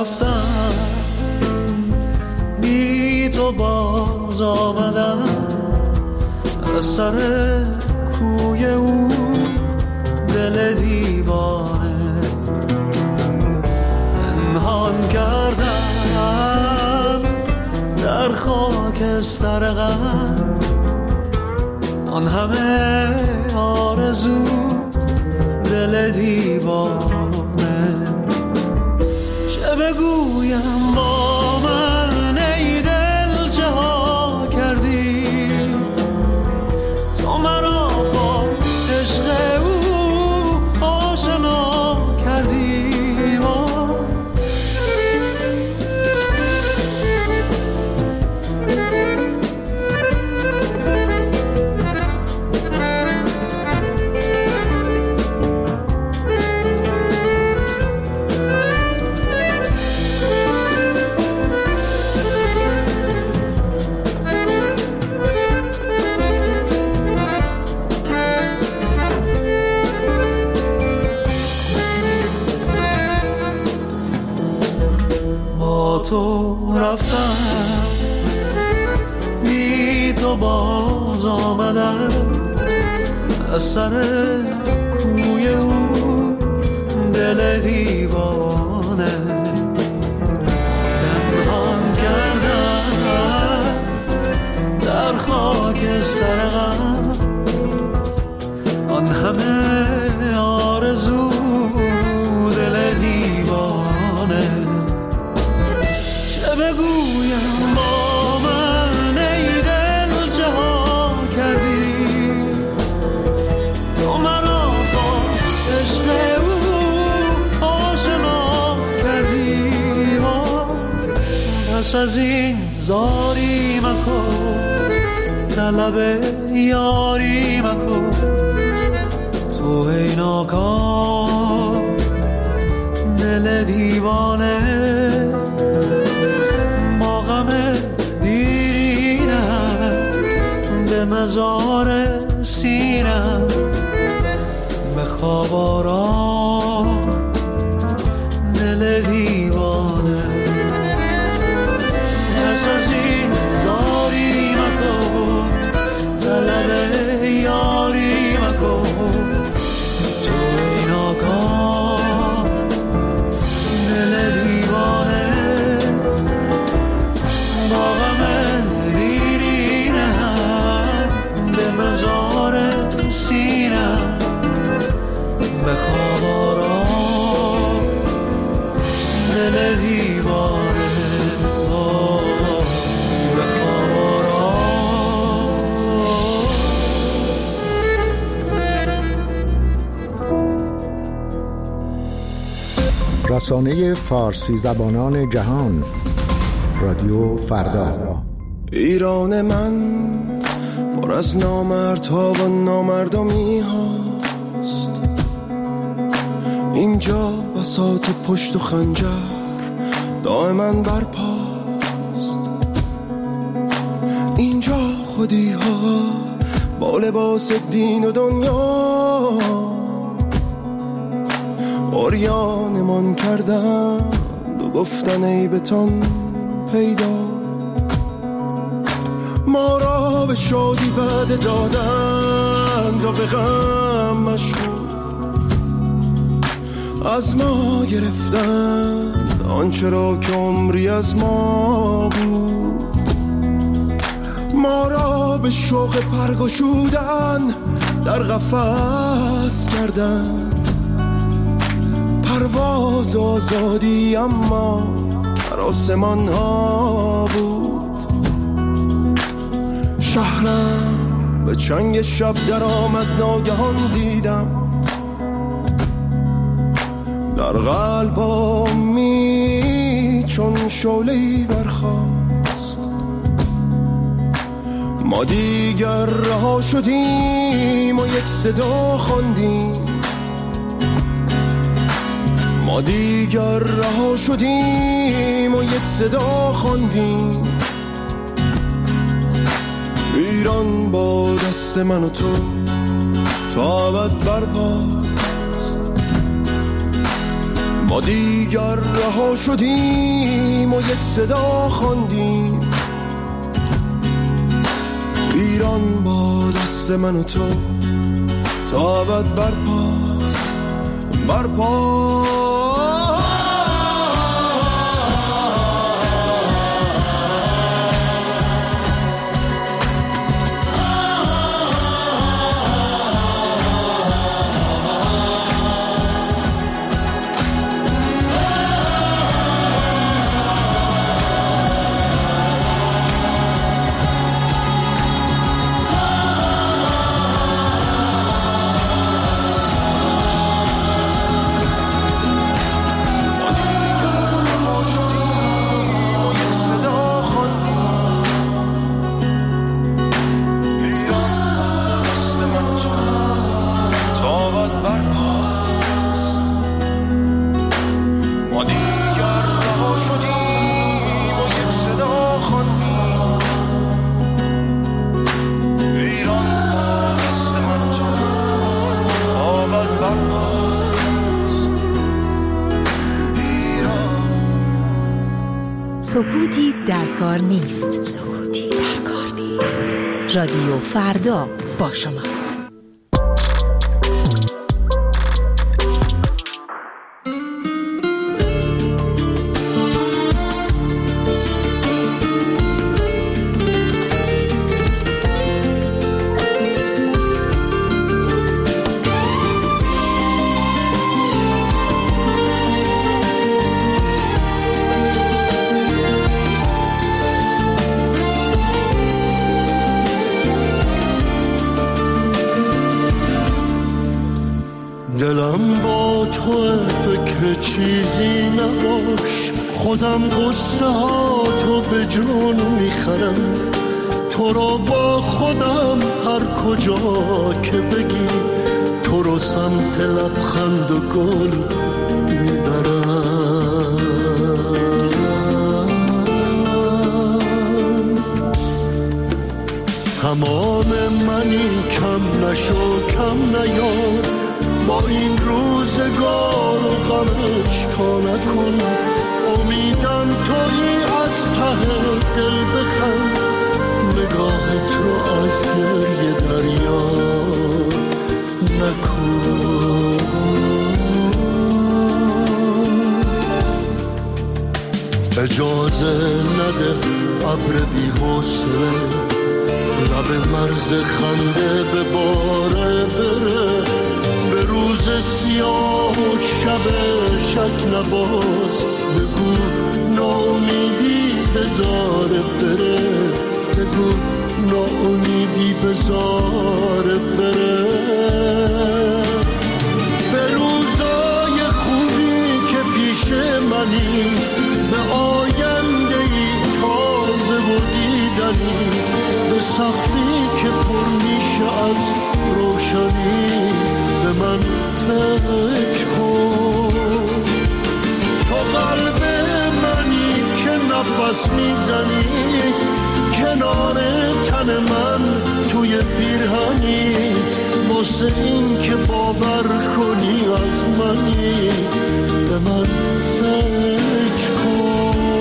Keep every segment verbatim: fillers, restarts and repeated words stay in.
رفتم بی تو باز آمدم از سر کوی او دل دیوانه پنهان کردم در خاکستر غم آن همه آرزو دل دیوانه چه بگویم با من ای دل چه ها کردی تو مرا با عشق او آشنا کردی تو رفتم بی تو باز آمدم از سر کوی او دل دیوانه پنهان کردم در خاکستر غم آن همه آرزو دل دیوانه بگویم با من ای دل چه ها کردی تو مرا با عشق او آشنا کردی پس از این زاری مکن طلب یاری مکن تو ای ناکام دل دیوانه به مزار سینم به خواب آرام دل دیوانه پس از این زاری مکن طلب یاری مکن تو این آکام دل دیوانه با غم مزار سینم به خواب آرام دل دیوانه به خواب آرام. رسانه فارسی زبانان جهان رادیو فردا. ایران من پر از نامردها و نامردمی هاست، اینجا بساط پشت و خنجر دائما برپاست، اینجا خودی ها با لباس دین و دنیا عریانمان کردند و گفتن عیبتان پیدا، ما را به شادی وعده دادند و به غم مشغول، از ما گرفتند آنچه را که عمری از ما بود، ما را به شوق پرگشودن در قفس کردند، پرواز آزادی اما در آسمان ها بود، شهرم به چنگ شب در آمد ناگهان دیدم، در قلبامی چون شعله‌ای برخاست، ما دیگر رها شدیم و یک صدا خواندیم، ما دیگر رها شدیم و یک صدا خواندیم، ایران با دست من و تو تا ابد برپاست، ما دیگر رها شدیم و یک صدا خواندیم ایران با دست من و تو تا ابد برپاس برپاس. سکوتی در کار نیست. سکوتی در کار نیست. رادیو فردا با شماست. دلم با تو فکر چیزی نباش، خودم قصه ها تو به جون میخرم، تو رو با خودم هر کجا که بگی، تو رو سمت لبخند و گل میبرم. تمام منی کم نشو کم نیار، با این روزگار و غمش کا نکن، امیدم تویی از ته دل بخند، نگاهت رو از گریه دریا نکن. اجازه نده ابر بی حوصله لب مرز خنده به باره بره، به روز سیاه و شب شک نباز، بگو ناامیدی بذاره بره، بگو ناامیدی بذاره بره. به روزای خوبی که پیش منی، به آیندهی تازه و دیدنی، به سقفی که پر میشه از روشنی، به من فکر کن. تو قلب منی که نفس میزنی، کنار تن من توی پیرهنی، واسه این که باور کنی از منی، به من فکر کن.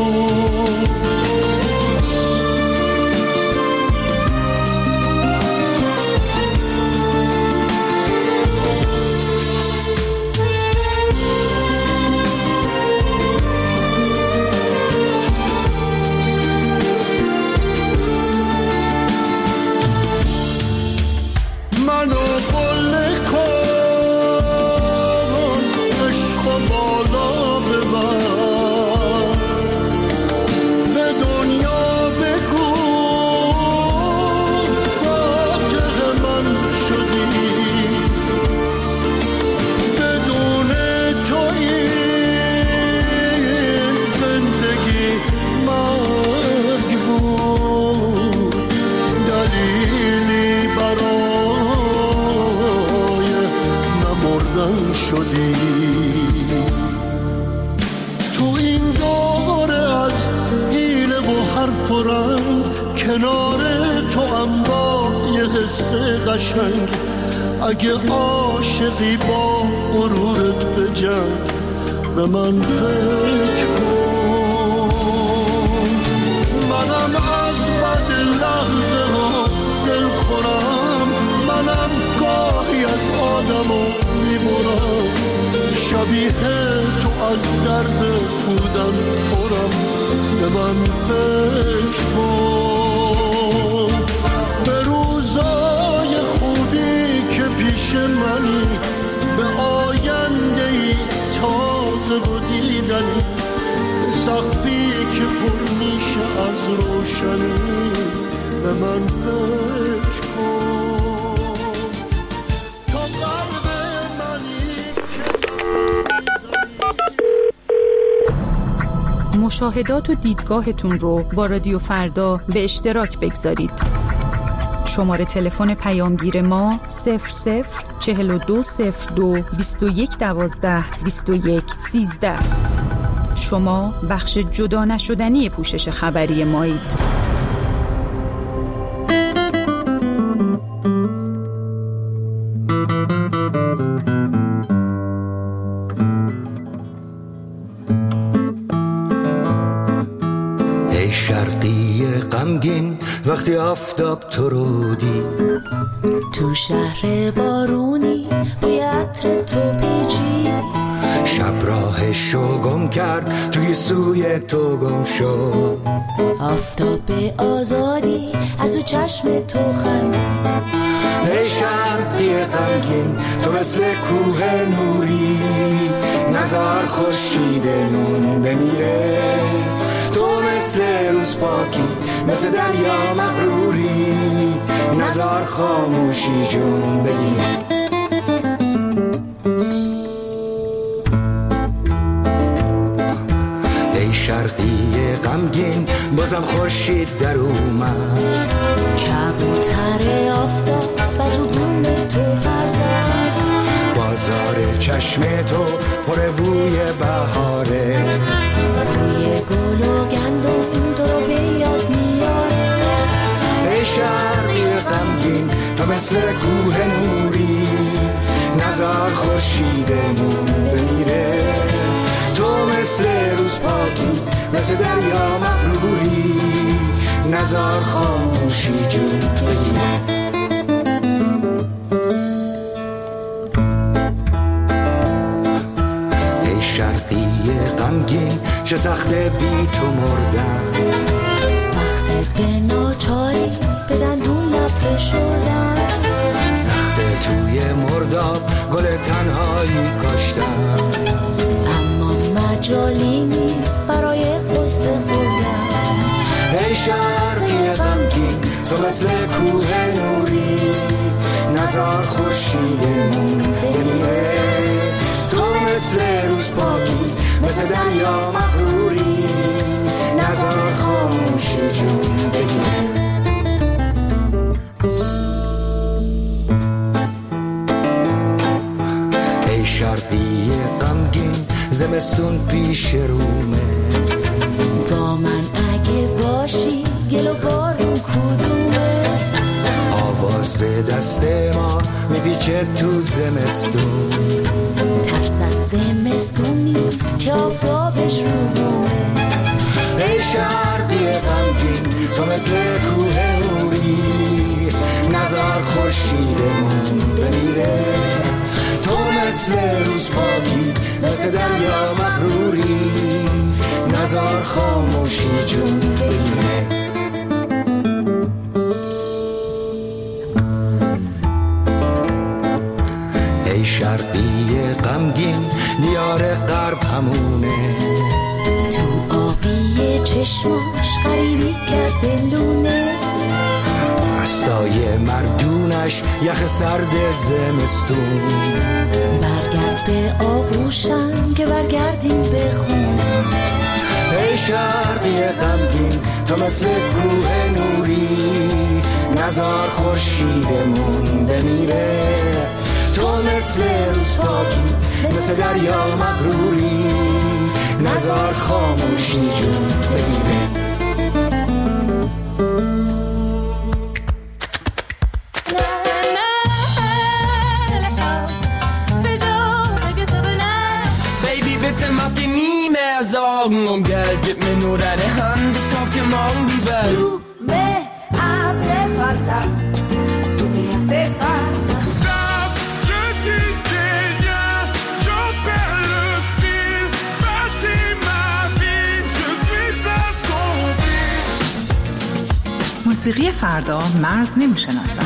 کنار تو هم با یه حس قشنگ، اگه عاشقی با غرورت بجنگ، به من فکر کن. منم از بد لحظه ها دل خورم، منم گاهی از آدمو میبرم، شبیه تو از درد بودن پرم، به من فکر کن. به روزای خوبی که پیش منی، به آینده ای تازه و دیدنی، به سقفی که پر میشه از روشنی، به من فکر کن. تا قلب منی که مشاهدات و دیدگاهتون رو با رادیو فردا به اشتراک بگذارید. شماره تلفن پیامگیر ما صفر صفر چهل و دو صفر دو بیست و یک دوازده بیست و یک سیزده. شما بخش جدا نشدنی پوشش خبری مایید. ای شرقی غمگین وقتی آفتاب تو رو دید، تو شهر بارونی بوی عطر تو پیچی، شب راهشو گم کرد توی سوی تو گم شد، آفتاب آزادی از تو چشم تو خندی. ای شرقی غمگین تو مثل کوه نوری، نزار خورشیدمون بمیره، تو مثل روز پاکی مثل دریا مغروری، نزار خاموشی جون بگیر. ای شرقی غمگین بازم خورشید در اومد، کبوتر آفتاب بر روبون تو برزد، بازار چشم تو پر بوی بهاره، بوی گل و گندم تو رو به یاد میاره. ای شرقی غمگین تو مثل کوه نوری، نزار خورشیدمون بمیره، تو مثل روز پاکی مثل دریا مغروری، نزار خاموشی جون بگیره. ای شرقی غمگین چه سخته بی تو مردن، سخته به ناچاری به دندون لب فشردن، سخته توی مرداب گل تنهایی کاشتن، اما مجالی نیست برای قصه خوردن. ای شرقی غمگین تو مثل کوه نوری، نزار خورشیدمون بمیره، تو مثل روز پاکی مثل دریا مغروری، نزار خاموشی جون بگیره. ای شرقی غمگین زمستون پیش رومه، با من اگه باشی گل و بارون کدومه، آواز دست ما میپیچه تو زمستون، ترس از زمستون نیست که آفتابش رو بومه. ای شرقی غمگین تو مثل کوه نوری، نزار خورشیدمون بمیره، تو مثل روز پاکی مثل دریا مغروری، نزار خاموشی جون بگیره. ای شرقی غمگین دیار غرب همونه، تو آبی چشماش غریبی کرده لونه، هستای مردونش یخ سرد زمستون، برگرد به آغوشم که برگردیم به خونه. ای شرقی غمگین تو مثل کوه نوری، نزار خورشیدمون بمیره، تو مثل روز پاکی مثل دریا مغروری، نزار خاموشی جون بگیره. Baby, bitte mach morgen und Geld, gib mir nur deine Hand, ich kauf dir morgen die Welt. Du me hace falta, tu me hace falta. Stop, je dis rien, j'en perds le fil, bâtis ma vie, je suis assombri. موسیقی فردا مرز نمیشناسن.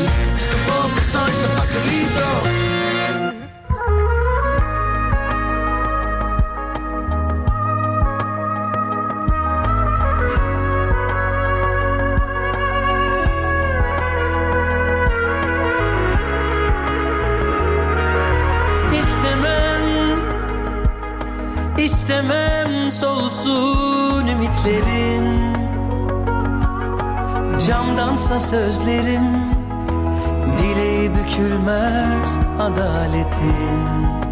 İstemem solsun ümitlerin, camdansa sözlerim, bileği bükülmez adaletin.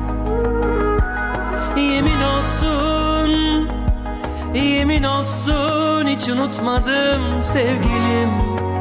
Yemin olsun, yemin olsun hiç unutmadım sevgilim.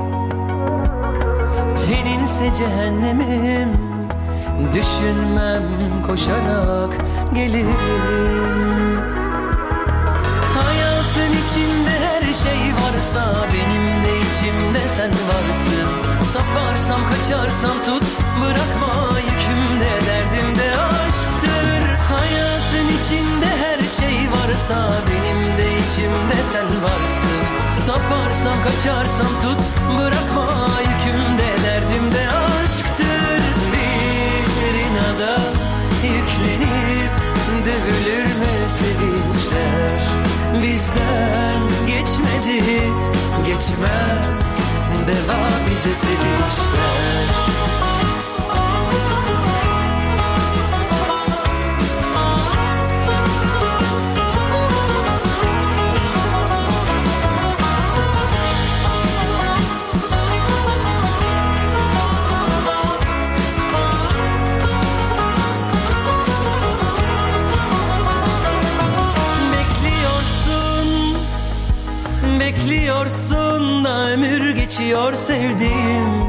Teninse cehennemim, düşünmem koşarak gelirim. Hayatın içinde her şey varsa, benim de içimde sen varsın. Saparsam kaçarsam tut, bırakma yükümde, derdimde aşktır. Hayatın içinde her şey varsa, benim de içimde sen varsın. Saparsam kaçarsam tut, bırakma yükümde, derdimde aşktır. Bir inada yüklenip dövülür mü sevinçler? Bizden geçmedi, geçmez, deva bize sevinçler. Bekliyorsun da ömür geçiyor sevdiğim.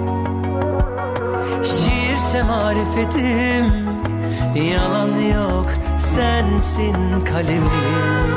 Şiirse marifetim, yalan yok sensin kalemim.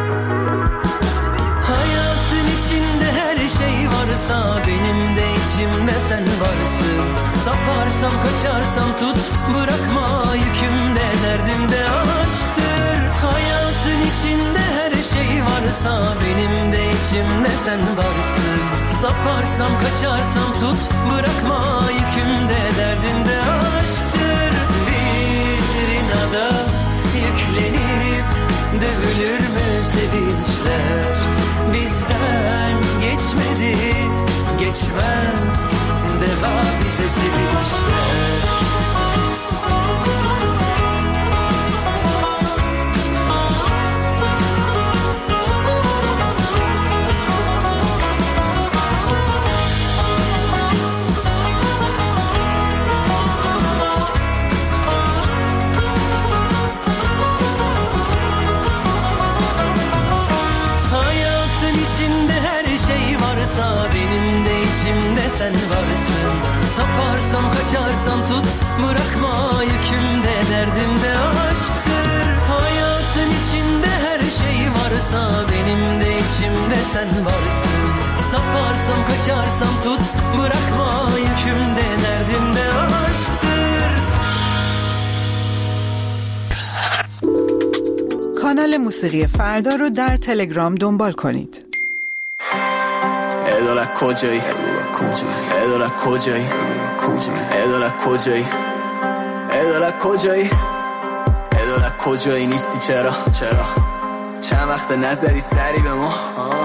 Hayatın içinde her şey varsa, benim de içimde sen varsın. Saparsam kaçarsam tut, bırakma yükümde, derdimde aşktır. Hayatın içinde her şey varsa, benim de içimde sen varsın. Saparsam kaçarsam tut, bırakma yükümde, derdimde aşktır. Bir inada yüklenip dövülür mü sevinçler? Bizden geçmedi, geçmez, deva bize sevinçler. Benim de içimde sen varsın. Saparsam kaçarsam tut, bırakma yükümde, derdimde aşktır. Hayatın içinde her şey varsa, benim de içimde sen varsın. Saparsam kaçarsam tut, bırakma yükümde, derdimde aşktır. کانال موسیقی فردا رو در تلگرام دنبال کنید. ادولا کجایی ادولا کجایی ادولا کجایی ادولا کجایی ادولا کجایی نیستی چرا چرا چند وقت نظری سری به ما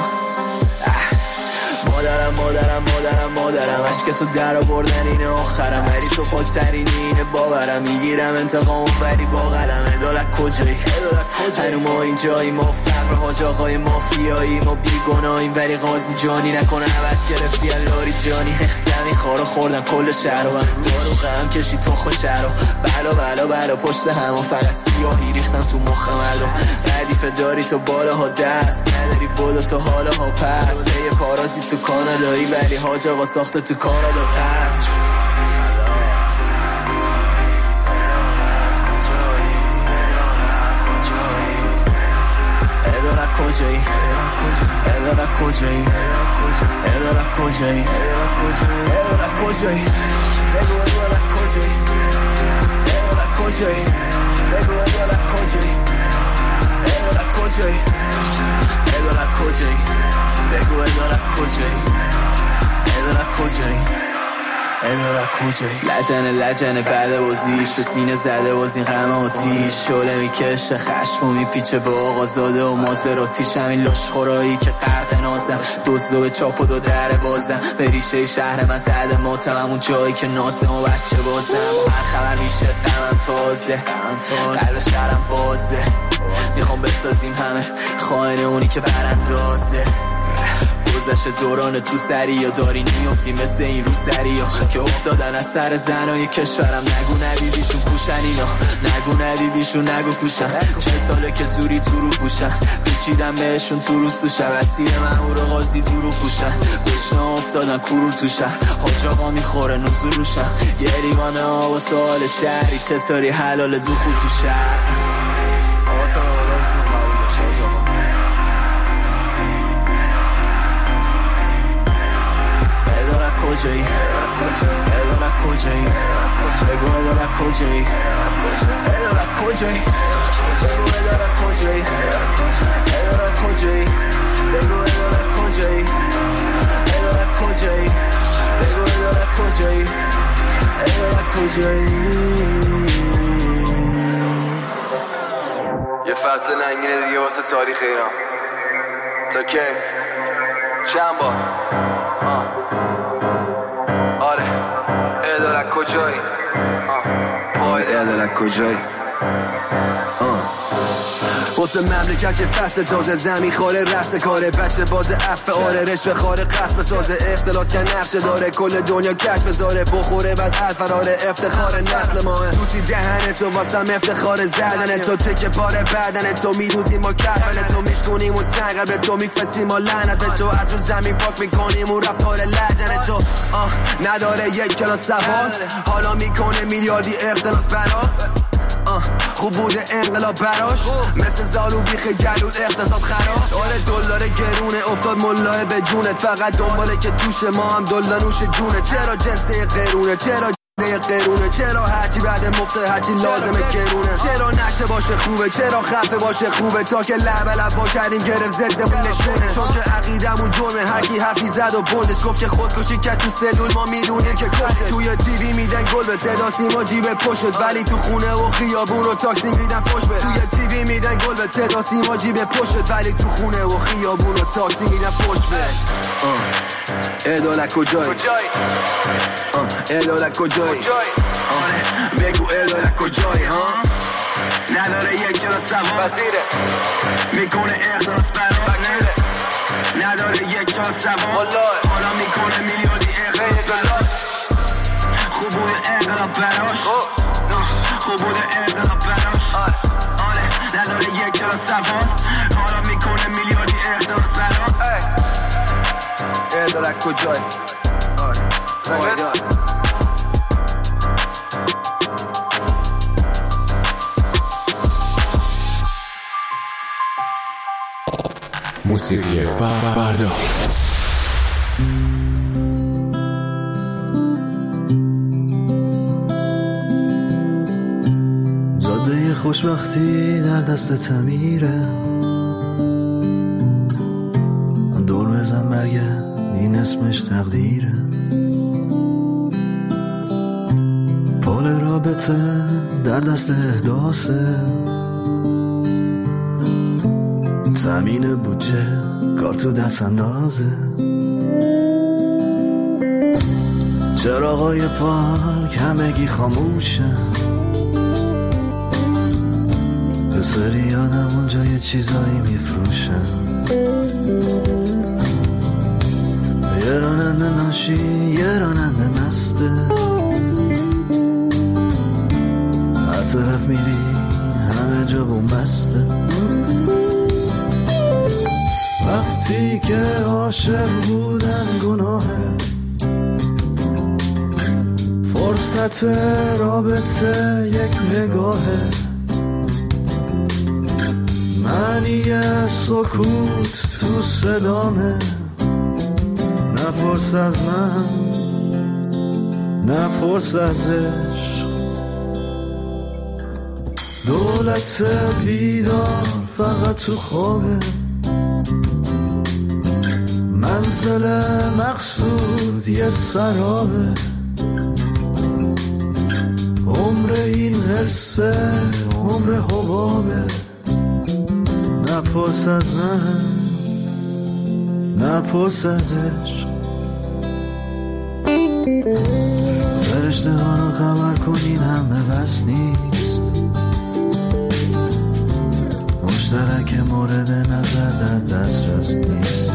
مادرم مادرم مادرم مادرم عشق تو در آوردن اینه آخرم ولی تو پاکترینی اینه باورم میگیرم انتقام ولی با قلم ادالت کجایی هنو ما اینجایی ما فقر حاج آقای مافیایی ما بیگناهیم ولی قاضی جانی نکنه عبد گرفتی الاری جانی زمین خارو خوردن کل شهر و دارو غم کشی تخم شهر و بلا بلا بلا پشت هم و فقط سیاهی ریختن تو مخ مردم تعریف داری تو بالاها دست نداری بودو تو حالاها پس یه پارازی تو کانادایی ولی حاج آقا ساخته تو کانادا قصر کجایی ادالت کجایی ادالت کجایی بگو ادالت کجایی ادالت کجایی بگو ادالت کجایی ادالت کجایی ادالت کجایی بگو ادالت کجایی ادالت کجایی ادالت کجایی لجنه لجنه بعد بازیش به سینه زده باز این غم آتیش شعله میکشه خشم و میپیچه به آقا زاده و مازراتیش همین لاشخورایی که غرق نازم دزد و به چاپ و دو در بازم به ریشه شهر من زده ماتم همون جایی که نازم و بچه بازم هر خبر میشه غمم تازه قلب شهرم بازه میخوام بسازیم همه خائن اونی که براندازه گذشت دوران تو سری یا داری نیفتی مثل این رو سری ها که افتادن از سر زنای کشورم نگو ندیدیشون کوشن اینا نگو ندیدیشون نگو کوشن چه ساله که زوری تو رو پوشن پیچیدم بهشون تو روز تو شب اسیر من او رو قاضی تو رو پوشن گشنه افتادن کرور تو شهر حاج آقا میخوره نزول روشن یه لیوانه ها و سوال شهری چطوری حلال دخول تو شهر آقا تا رازی قبول باشه آقا ادالت کجایی ادالت کجایی بگو ادالت کجایی ادالت کجایی بگو ادالت کجایی ادالت کجایی بگو ادالت کجایی ادالت کجایی بگو ادالت کجایی ادالت کجایی یه فصل ننگینه دیگه واسه تاریخ ایران تا کی چند بار آه آره ادالت کجایی آه پای ادالت کجایی آه واسه مملکت که فصل تازه زمین خاره رست کاره بچه باز عفه آره رشوه خاره قصب سازه اختلاس که نقشه داره کل دنیا کش بذاره بخوره بعد الفراره افتخار نسل ماه توسی دهنه تو واسم افتخار زدن تو تکه پاره بدن تو میروزیم ما کفن تو میشکنیم و سنگر به تو میفستیم و لعنت به تو از رو زمین پاک میکنیم و رفتار لجن تو آه نداره یک کلاس سوال حالا میکنه میلیاردی اختلاس برا خوب بوده انقلاب براش مثل زالو بیخ گلود اقتصاد خراب آره دلار گرونه افتاد ملاه به جونت فقط دنباله که توش ما هم دلار نوش جونه چرا جنسه قرونه چرا یه قرونه چرا هرچی بعد مفته هرچی لازمه گرونه چرا نشه باشه خوبه چرا خفه باشه خوبه تا که لب لب با کردیم گرفت زدمون نشونه چون که عقیدمون جرمه هرکی حرفی زد و بندش گفت که خودکشی که تو سلول ما میدونیم که کشته توی تیوی میدن گل به صدا سیما جیب پشت ولی تو خونه و خیابون و تاکسی میدن فوش به توی تیوی میدن گل به صدا سیما جیب پشت ولی تو خونه و خیابون و تاکسی میدن فوش به ادالت کجایی ادالت کجایی بگو ادالت کجایی ها نداره یک کلاس سوال وزیره میکنه اخلاص برای نداره یک کلاس سوال حالا میکنه میلیاردی اخلاص خوب بوده انقلاب براش خوب بوده انقلاب براش آره نداره یک کلاس سوال حالا میکنه میلیاردی اخلاص براش ادالت کجایی آره موسیقی فردا جاده خوشبختی در دست تمیره دور بزن برگرد این اسمش تقدیره پل رابطه در دست احداثه زمین بودجه کار تو دست اندازه چراغای پارک همگی خاموشن پسری یادم اونجا یه چیزایی میفروشن یه راننده ناشی یه راننده مسته هر طرف میری همه جا بومبسته وقتی که عاشق بودن گناهه فرصت رابطه یک نگاهه معنی سکوت تو صدامه، نپرس از من، نپرس از عشق. دولت بیدار فقط تو خوابه، منزل مقصود یه سرابه. عمر این قصه عمر حبابه، نپرس از من، نپرس از عشق. فرشته ها رو خبر کنین همه بس نیست، مشترک مورد نظر در دسترس نیست.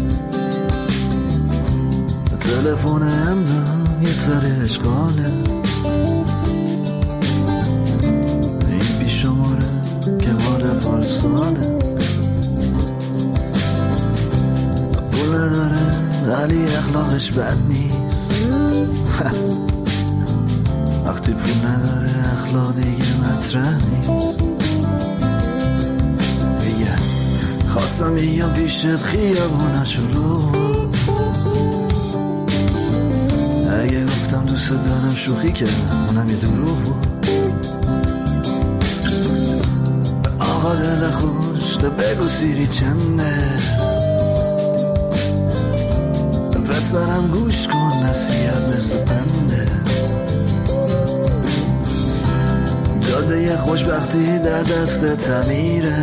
تلفن امدام یه سر اشغاله، این بی شماره که مال پارساله. پول نداره ولی اخلاقش بد نیست، وقتی پول نداره اخلاق دیگه مطرح نیست. میگه خواستم بیام پیشت خیابونه شروع، اگه گفتم دوست دارم شوخی کردم اونم یه دروغ بود. آقا دل خوش ده بگو سیری چنده، پسرم گوش کن نصیحت مثل پنده. جاده یه خوشبختی در دست تعمیره،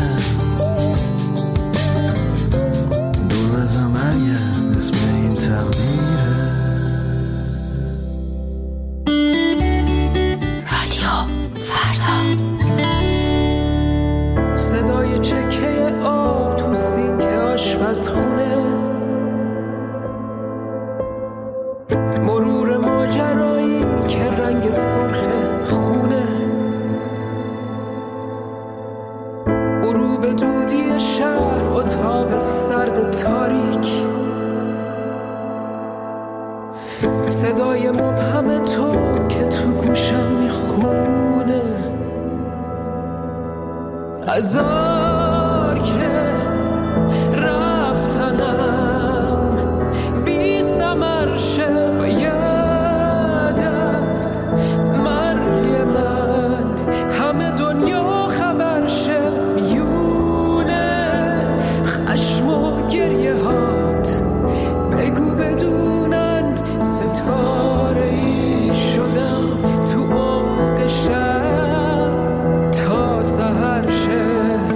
دور زمریه اسم این تقدیره. رادیو فردا. صدای چکه آب تو سینک آشپزخونه، مرور ماجرایی که رنگ سرخ خونه، غروب دودی شهر اتاق سرد تاریک، صدای مبهم تو که تو گوشم میخونه. هزار که رفتنم بی ثمر شه، باید از مرگ من همه دنیا خبر شه. میونه خشم و گریه هات بگو بدونن ستاره ای شدم تو عمق شب تا سحر شه.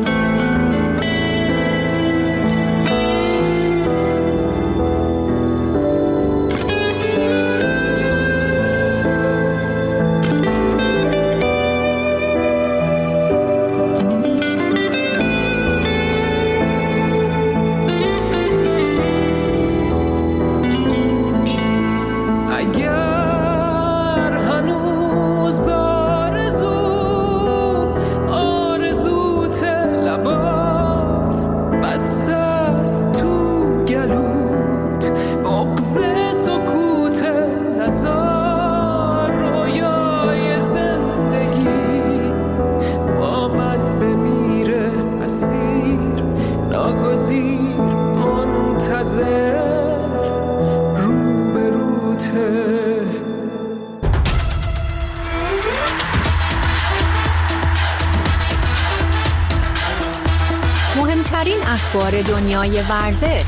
مهمترین اخبار دنیای ورزش،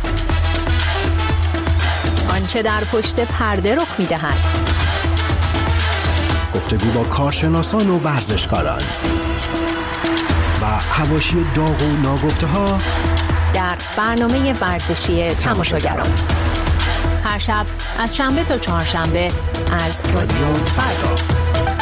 آنچه در پشت پرده رخ می‌دهد، گفتگو با کارشناسان و ورزشکاران و حواشی داغ و ناگفته‌ها در برنامه ورزشی تماشاگران، هر شب از شنبه تا چهارشنبه از رادیو فردا.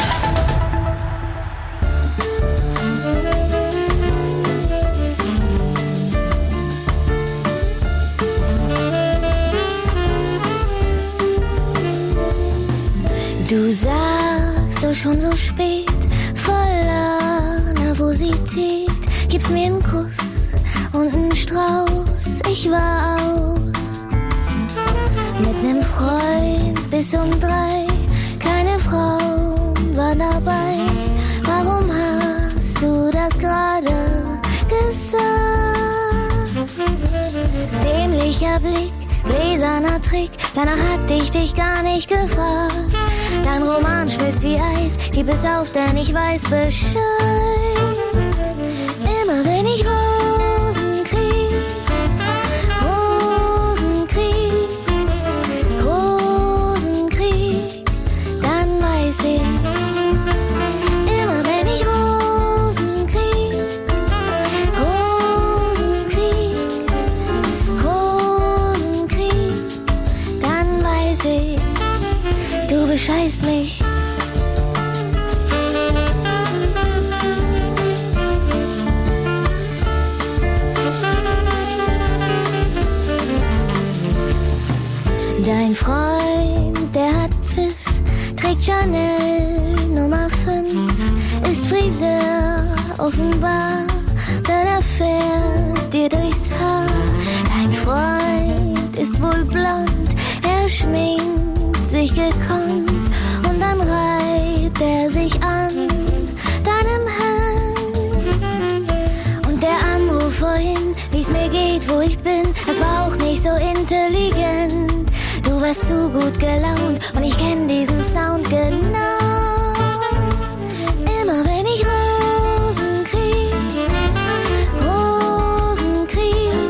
Du sagst doch schon so spät, voller Nervosität, gibst mir einen Kuss und einen Strauß, ich war aus. Mit nem Freund bis um drei, keine Frau war dabei. Warum hast du das gerade gesagt? Freundlicher Blick, gläserner Trick, danach hatte ich dich gar nicht gefragt. Dein Roman schmilzt wie Eis, gib es auf, denn ich weiß Bescheid. Immer wenn ich Rosen krieg, Rosen krieg, Rosen krieg, dann weiß ich. Immer wenn ich Rosen krieg, Rosen krieg, Rosen krieg, dann weiß ich, du bescheißt mich. Dein Freund, der hat Pfiff, trägt Chanel Nummer fünf, ist Friseur, offenbar, denn er fährt dir durchs Haar. Dein Freund ist wohl blond, er schminkt sich gekonnt und dann reibt er sich an deinem Hemd. Und der Anruf vorhin, wie's mir geht, wo ich bin, das war auch nicht so intelligent. Du warst zu gut gelaunt und ich kenn diesen Sound genau. Immer wenn ich Rosen krieg, Rosen krieg,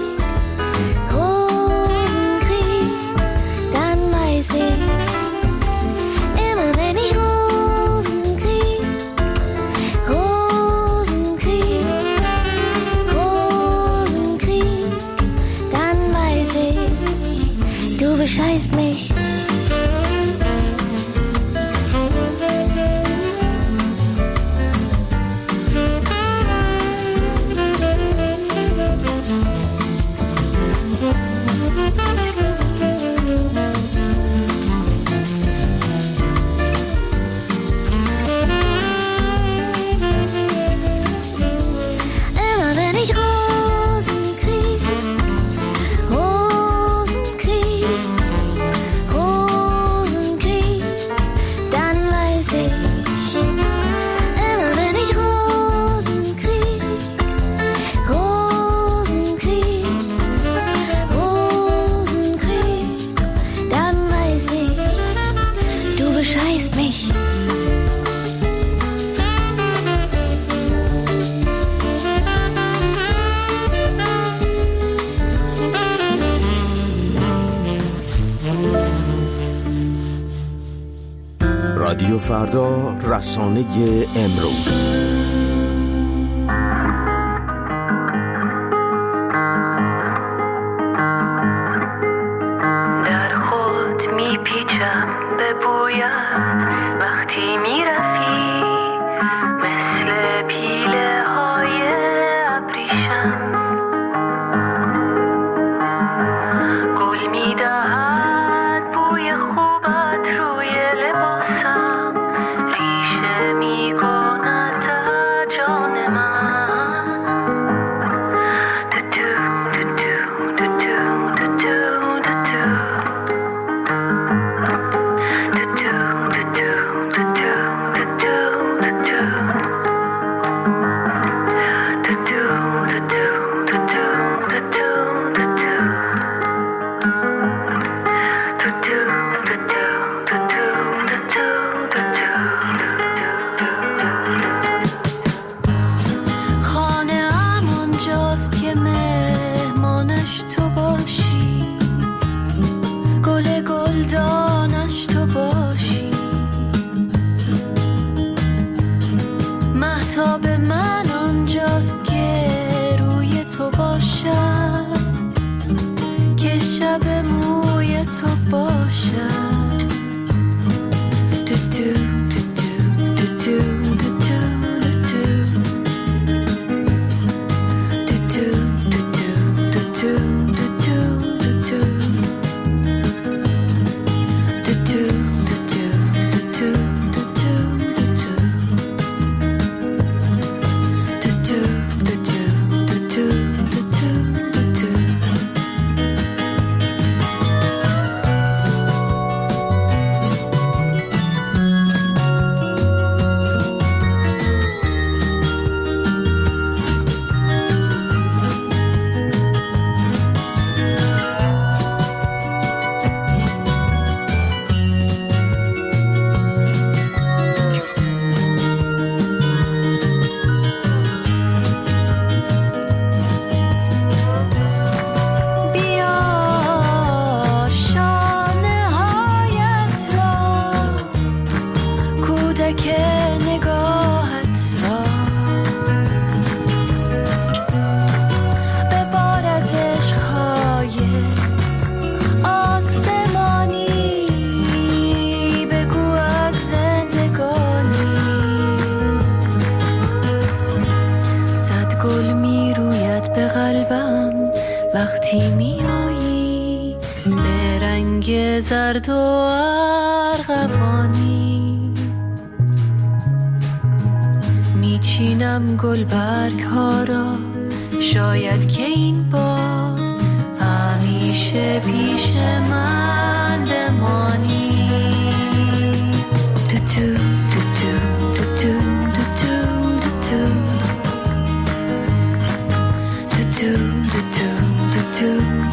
Rosen krieg, dann weiß ich. Immer wenn ich Rosen krieg, Rosen krieg, Rosen krieg, dann weiß ich, du bescheißt mich. Immer wenn ich Rosen krieg, Rosen krieg, Rosen krieg, dann weiß ich. Immer wenn ich Rosen krieg, Rosen krieg, Rosen krieg, dann weiß ich, du bescheißt mich. رادیو فردا، رسانه امروز. در خود میپیچم به بویت وقتی میرفی، مثل پیله های ابریشم گل میدهد بوی خوبت روی لباسم، ریشه میکند در جان من. دو دو دو دو دو دو دو دو دو دو دو دو دو دو کودک نگاهت را به بار از عشقهای آسمانی بگو از زندگانی. صد گل می روید به قلبم وقتی می آیی به رنگ زرد و ارغوانی. می چینم گل برگ ها را شاید که این بار همیشه پیش من بمانی. تو تو تو تو تو تو تو تو تو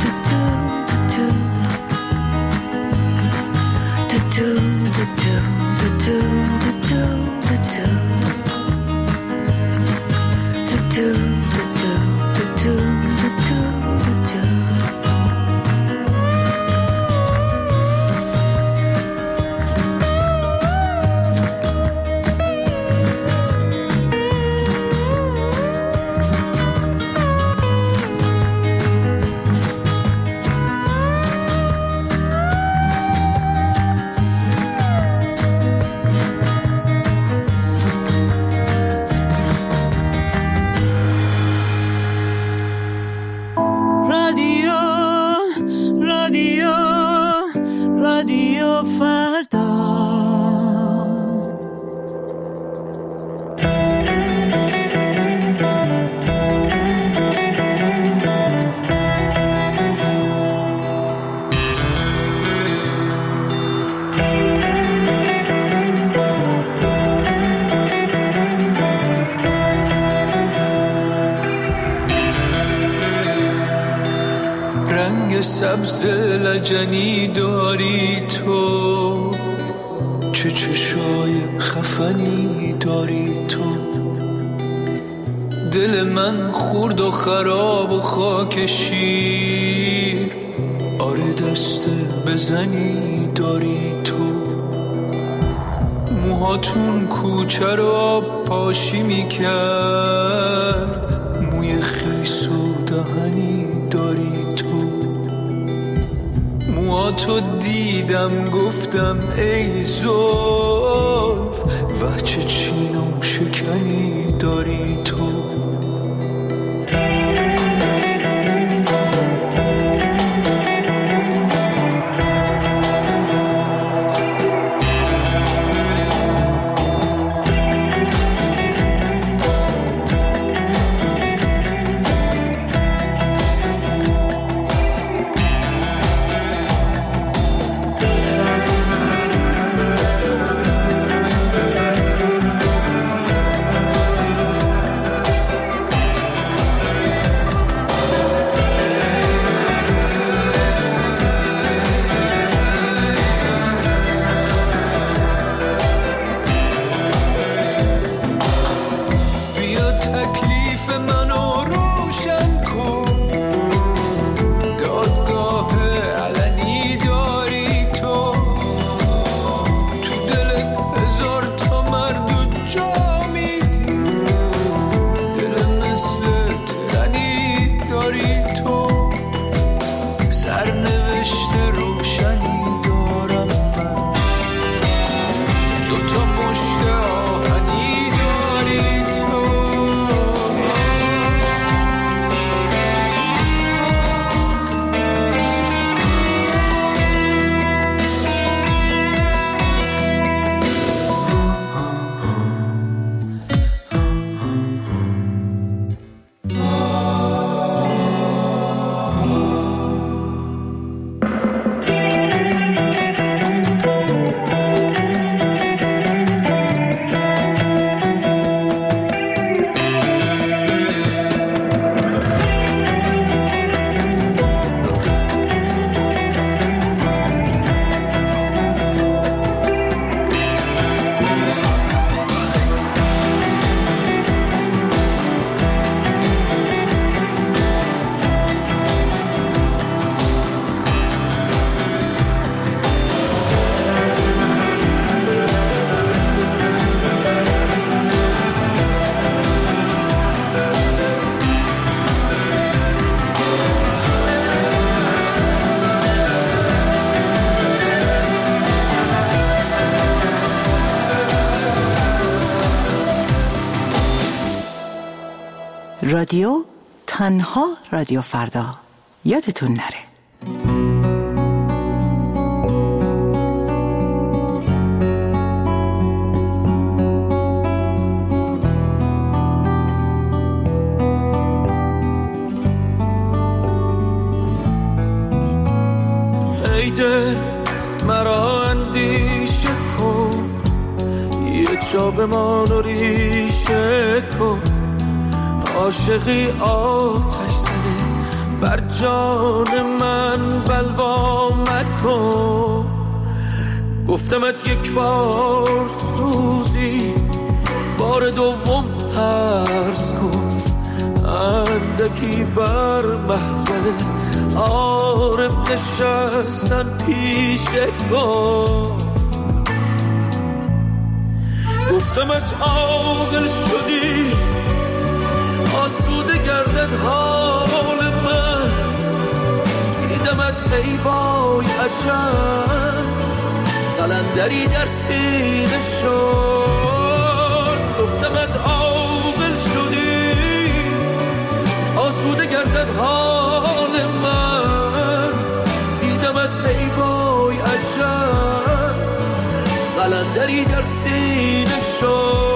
سبز لجنی داری تو، چه چشای خفنی داری تو. دل من خورد و خراب و خاک شیر، آره دست بزنی داری تو. موهاتون کوچه رو آب پاشی می کرد، موی خیس و دهنی داری تو. موهاتو دیدم گفتم ای زلف، و چه چین و شکنی داری تو. رادیو تنها رادیو فردا یادتون نره. ای دل مرا اندیشه کن، یه جا بمان و ریشه کن. عاشقی آتش زده بر جان من، بلوا مکن. گفتمت یک بار سوزی، بار دوم ترس کن. اندکی بر محضر عارف نشستن پیشه کن. گفتمت عاقل شدی، آسوده گردد حال من. دیدمت ای وای عجب، قلندری در سینه شد. گفتمت عاقل شدی، آسوده گردد حال من. دیدمت ای وای عجب، قلندری در سینه شد.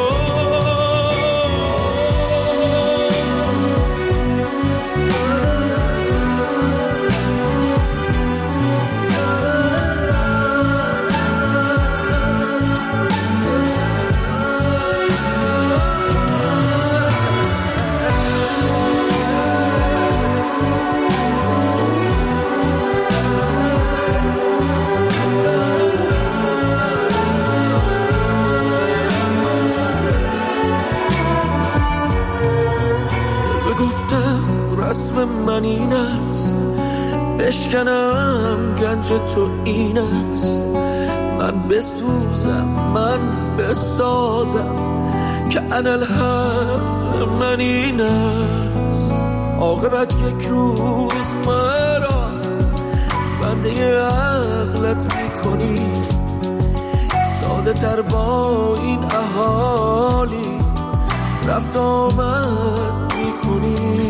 رسم من این است، بشکنم گنج تو این است. من بسوزم، من بسازم، که انا الحق من این است. عاقبت یک روز مرا بنده عقلت میکنی. ساده تر با این احالی رفت آمد میکنی.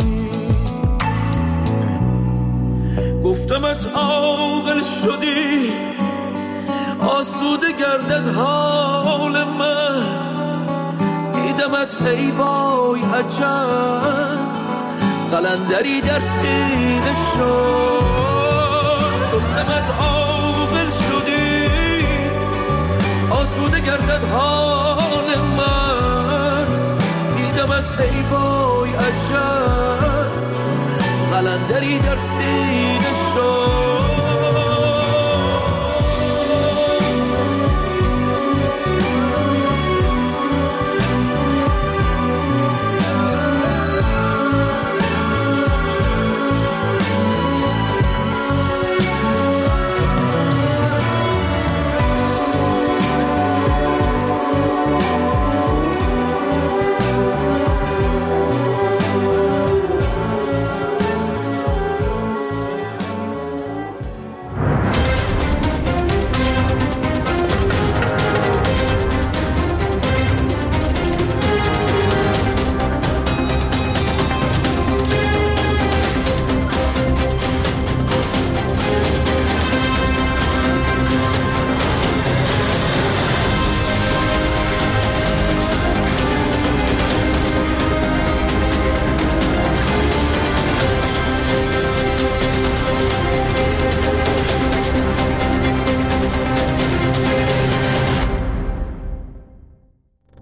گفتمت عاقل شدی، آسوده گردد حال من. دیدمت ای وای عجب، قلندری در سینه شد. گفتمت عاقل شدی، آسوده گردد حال من. دیدمت ای وای عجب، قلندری در سینه شد.